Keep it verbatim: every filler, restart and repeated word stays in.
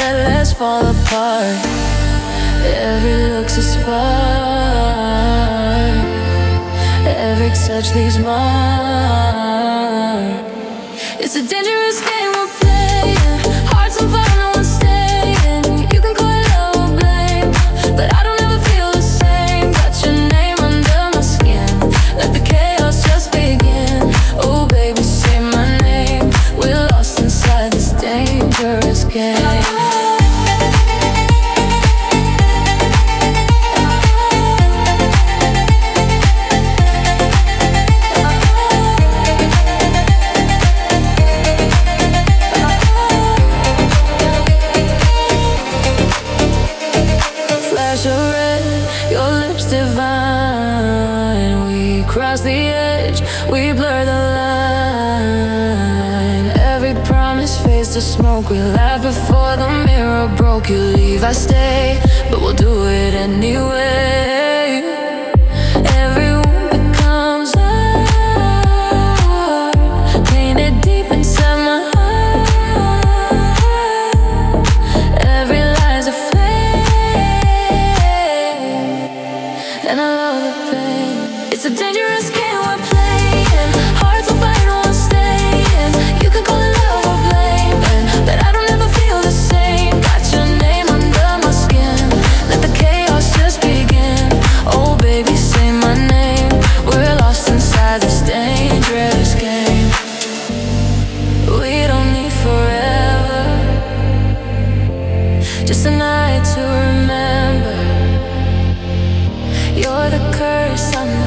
that let's fall apart. Every look's a spark, every touch leaves mark. It's a dangerous game we're playing, hearts on fire, no one's staying. You can call it love or blame, but I don't ever feel the same. Got your name under my skin, let the chaos just begin. Oh baby, say my name, we're lost inside this dangerous game. Divine, we cross the edge, we blur the line. Every promise fades to smoke, we laugh before the mirror broke. You leave, I stay, but we'll do it anyway. Every wound becomes art, painted deep inside my heart. Every lie's a flame, and I love the pain. It's a dangerous game we're playing, hearts on fire, no one's staying. You can call it love or blame, but I don't ever feel the same. Got your name under my skin, let the chaos just begin. Oh baby, say my name, we're lost inside this dangerous game. We don't need forever, just a night to remember. You're the curse I'm